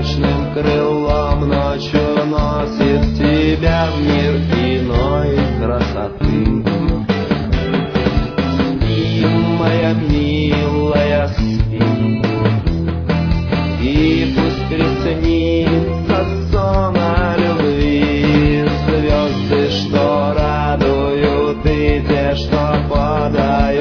прозрачным крылом ночью носит тебя в мир иной красоты. Спи, моя милая, спи, и пусть приснится сон о любви. Звезды, что радуют, и те, что подают